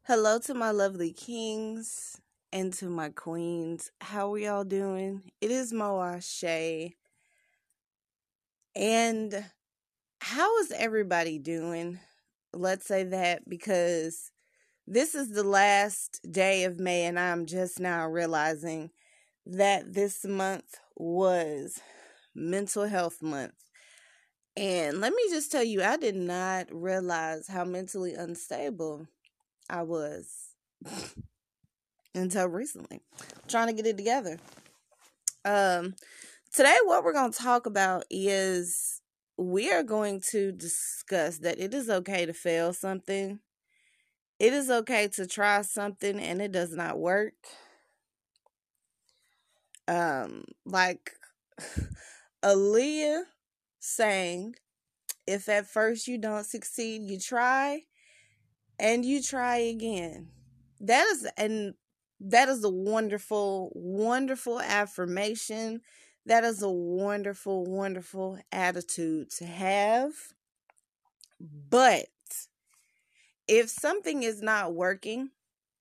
Hello to my lovely kings and to my queens. How are y'all doing? It is Moa Shay. And how is everybody doing? Let's say that because this is the last day of May, and I'm just now realizing that this month was Mental Health Month. And let me just tell you, I did not realize how mentally unstable I was until recently. I'm trying to get it together. Um, Today, what we're going to talk about is we are going to discuss that it is okay to fail something. It is okay to try something and it does not work. Like Aaliyah saying, if at first you don't succeed, you try and you try again. That is a wonderful, wonderful affirmation. That is a wonderful, wonderful attitude to have. But if something is not working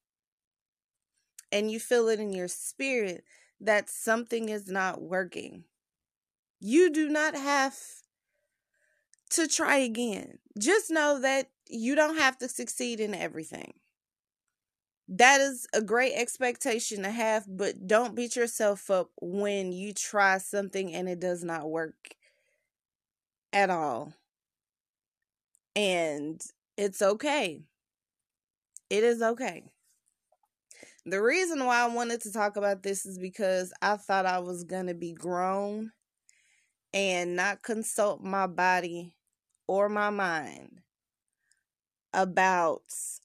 and you feel it in your spirit that something is not working, you do not have to try again. Just know that you don't have to succeed in everything. That is a great expectation to have, but don't beat yourself up when you try something and it does not work at all. And it's okay. It is okay. The reason why I wanted to talk about this is because I thought I was going to be grown and not consult my body or my mind about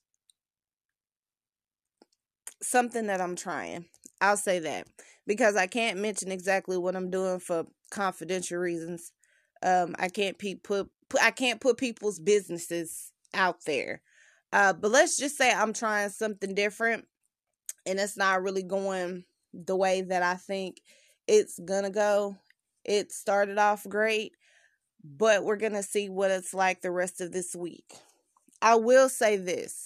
something that I'm trying. I'll say that because I can't mention exactly what I'm doing for confidential reasons. I can't put people's businesses out there. But let's just say I'm trying something different and it's not really going the way that I think it's gonna go. It started off great, but we're gonna see what it's like the rest of this week. I will say this.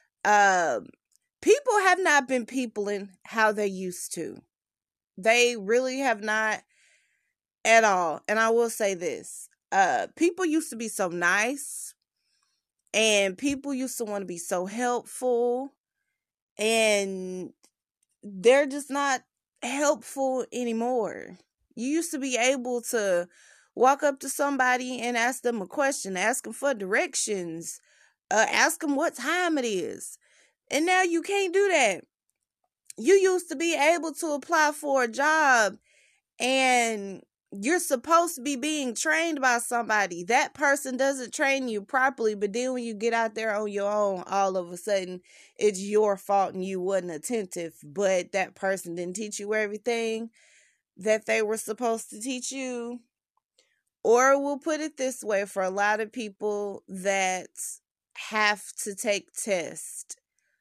People have not been peopling how they used to. They really have not at all. And I will say this. People used to be so nice and people used to want to be so helpful, and they're just not helpful anymore. You used to be able to walk up to somebody and ask them a question, ask them for directions, ask them what time it is. And now you can't do that. You used to be able to apply for a job and you're supposed to be being trained by somebody. That person doesn't train you properly, but then when you get out there on your own, all of a sudden it's your fault and you wasn't attentive, but that person didn't teach you everything that they were supposed to teach you. Or we'll put it this way, for a lot of people that have to take tests,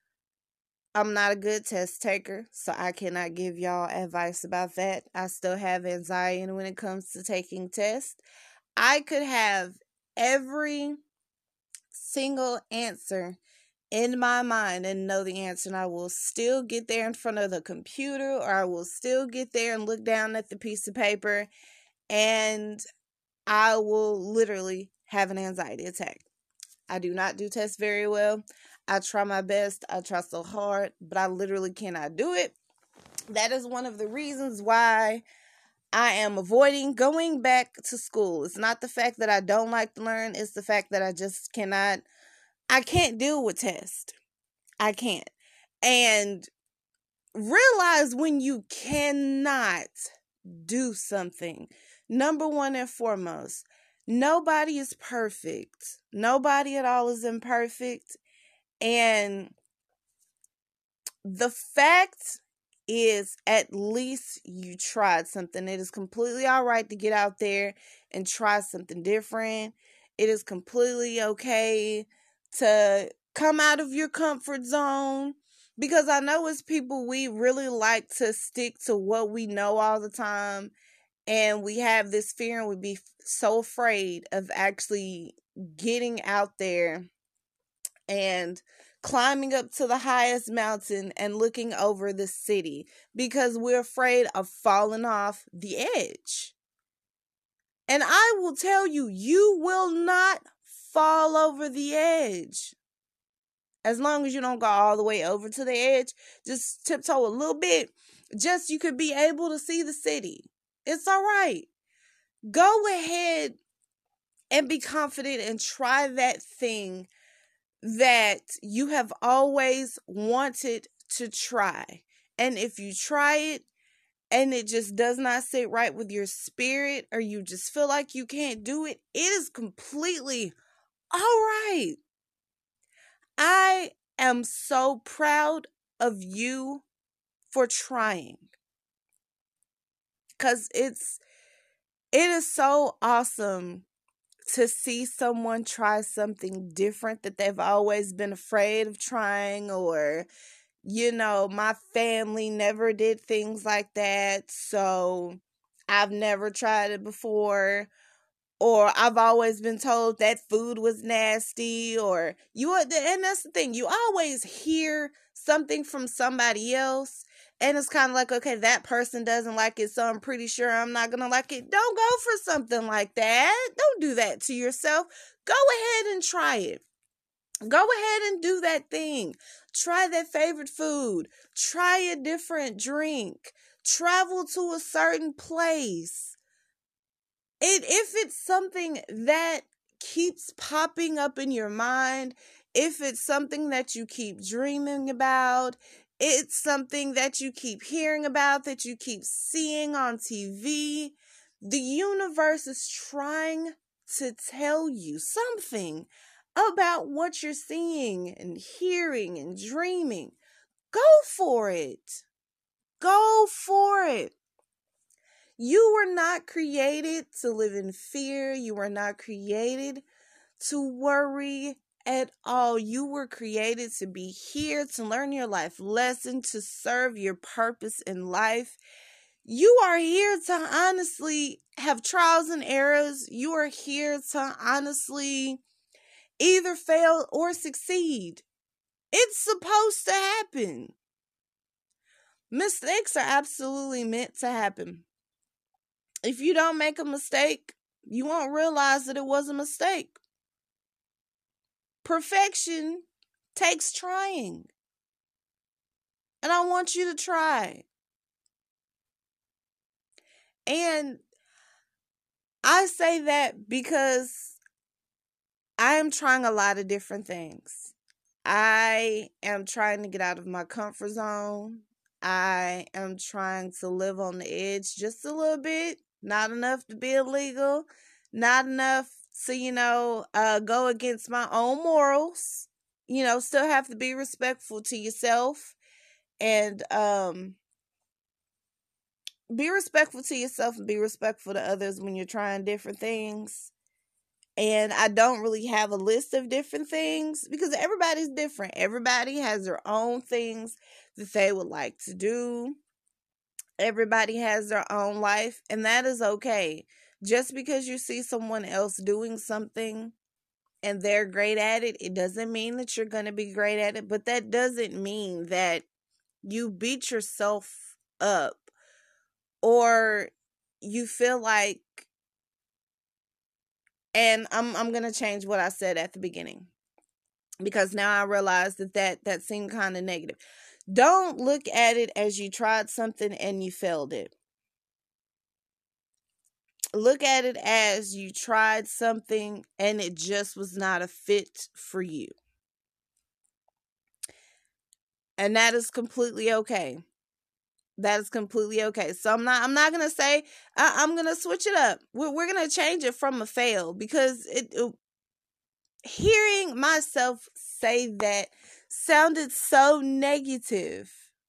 I'm not a good test taker, so I cannot give y'all advice about that. I still have anxiety when it comes to taking tests. I could have every single answer in my mind and know the answer, and I will still get there in front of the computer, or I will still get there and look down at the piece of paper, and I will literally have an anxiety attack. I do not do tests very well. I try my best. I try so hard, but I literally cannot do it. That is one of the reasons why I am avoiding going back to school. It's not the fact that I don't like to learn. It's the fact that I can't deal with tests. I can't. And realize when you cannot do something. Number one and foremost, nobody is perfect. Nobody at all is imperfect. And the fact is, at least you tried something. It is completely all right to get out there and try something different. It is completely okay to come out of your comfort zone. Because I know as people, we really like to stick to what we know all the time. And we have this fear and we be so afraid of actually getting out there and climbing up to the highest mountain and looking over the city because we're afraid of falling off the edge. And I will tell you, you will not fall over the edge. As long as you don't go all the way over to the edge, just tiptoe a little bit, just you could be able to see the city. It's all right. Go ahead and be confident and try that thing that you have always wanted to try. And if you try it and it just does not sit right with your spirit, or you just feel like you can't do it, it is completely all right. I am so proud of you for trying, because it is so awesome to see someone try something different that they've always been afraid of trying, or, my family never did things like that, so I've never tried it before, or I've always been told that food was nasty, and that's the thing, you always hear something from somebody else, and it's kind of like, okay, that person doesn't like it, so I'm pretty sure I'm not gonna like it. Don't go for something like that. Don't do that to yourself. Go ahead and try it. Go ahead and do that thing. Try that favorite food. Try a different drink. Travel to a certain place. If it's something that keeps popping up in your mind, if it's something that you keep dreaming about, it's something that you keep hearing about, that you keep seeing on TV, the universe is trying to tell you something about what you're seeing and hearing and dreaming. Go for it. Go for it. You were not created to live in fear. You were not created to worry at all. You were created to be here, to learn your life lesson, to serve your purpose in life. You are here to honestly have trials and errors. You are here to honestly either fail or succeed. It's supposed to happen. Mistakes are absolutely meant to happen. If you don't make a mistake, you won't realize that it was a mistake. Perfection takes trying. And I want you to try. And I say that because I am trying a lot of different things. I am trying to get out of my comfort zone. I am trying to live on the edge just a little bit. Not enough to be illegal. Not enough to, go against my own morals. Still have to be respectful to yourself. And be respectful to yourself and be respectful to others when you're trying different things. And I don't really have a list of different things because everybody's different. Everybody has their own things that they would like to do. Everybody has their own life, and that is okay. Just because you see someone else doing something and they're great at it, it doesn't mean that you're going to be great at it, but that doesn't mean that you beat yourself up or you feel like, and I'm going to change what I said at the beginning because now I realize that seemed kind of negative. Don't look at it as you tried something and you failed it. Look at it as you tried something and it just was not a fit for you. And that is completely okay. That is completely okay. So I'm not going to say, I'm going to switch it up. We're going to change it from a fail because hearing myself say that sounded so negative.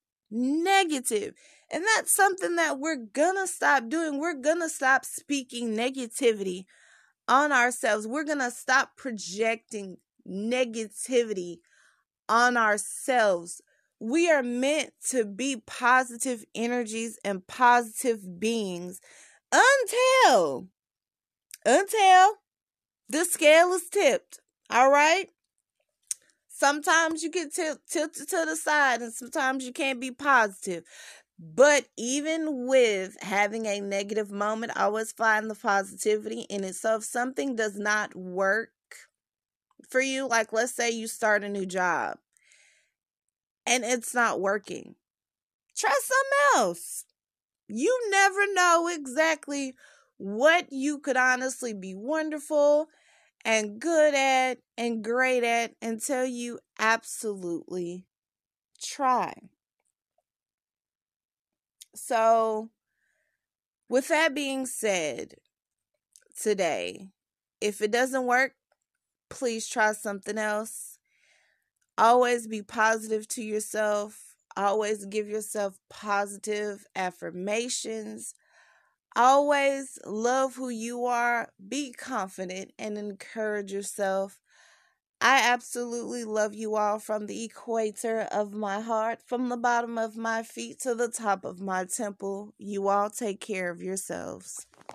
And that's something that we're gonna stop doing. We're gonna stop speaking negativity on ourselves. We're gonna stop projecting negativity on ourselves. We are meant to be positive energies and positive beings until the scale is tipped. All right? Sometimes you get tilted to the side, and sometimes you can't be positive. But even with having a negative moment, I always find the positivity in it. So if something does not work for you, like let's say you start a new job and it's not working, try something else. You never know exactly what you could honestly be wonderful and good at and great at until you absolutely try. So, with that being said, today, if it doesn't work, please try something else. Always be positive to yourself. Always give yourself positive affirmations. Always love who you are. Be confident and encourage yourself. I absolutely love you all from the equator of my heart, from the bottom of my feet to the top of my temple. You all take care of yourselves.